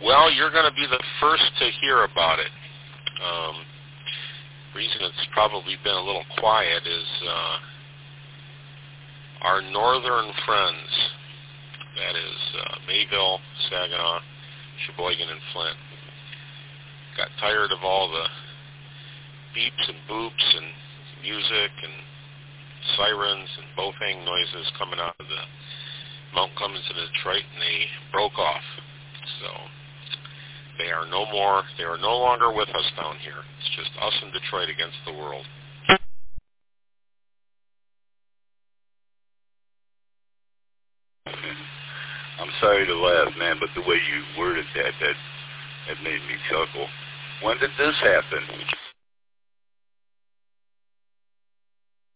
Well, you're going to be the first to hear about it. Reason it's probably been a little quiet is our northern friends, that is Mayville, Saginaw, Sheboygan, and Flint, got tired of all the beeps and boops and music and sirens and bofang noises coming out of the Mount Clemens in Detroit, and they broke off. So they are no longer with us down here. It's just us in Detroit against the world. I'm sorry to laugh, man, but the way you worded that made me chuckle. When did this happen?